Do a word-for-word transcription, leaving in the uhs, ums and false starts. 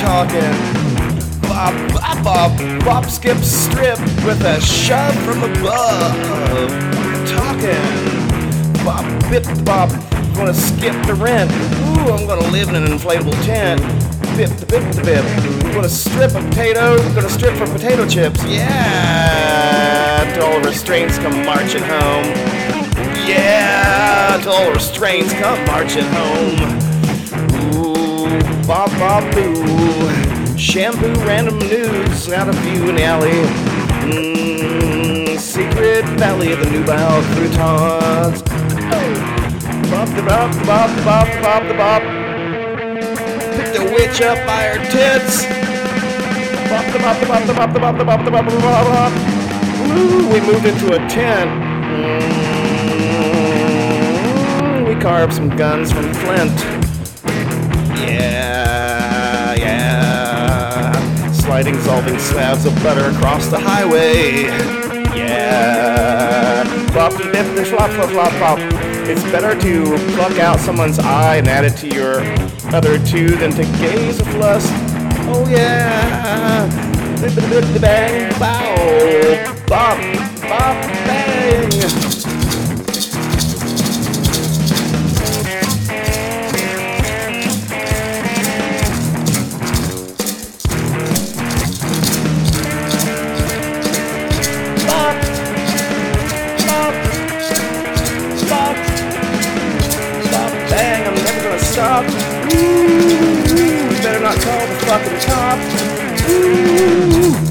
talking. Bop, bop, bop, bop, skip, strip with a shove from above. We're talking. Bop, bip, bop, gonna skip the rent. Ooh, I'm gonna live in an inflatable tent. Bip, the bip, the bip. Gonna strip a potato, gonna strip for potato chips. Yeah, till all the restraints come marching home. Yeah, till all the restraints come marching home. Ooh, bop, bop, boo. Shampoo, random news, got a few in the alley. Mmm, Secret Valley of the nubile croutons. Oh, bop the bop, the bop, the bop, the bop, the bop. Pick the witch up by her tits. Bop the bop, the bop, the bop, the bop, the bop, the bop, the bop, the bop. Ooh, we moved into a tent. Mm, we carved some guns from flint. Yeah, yeah. Sliding, dissolving slabs of butter across the highway. Yeah. Flop, dip, dip, flop, flop, flop, flop. It's better to pluck out someone's eye and add it to your other two than to gaze with lust. Oh yeah. Bang, bow, bop, bop, bang. Bop, bop, bop, bop, bang. I'm never gonna stop. Ooh, better not call the fucking cops. Ooh.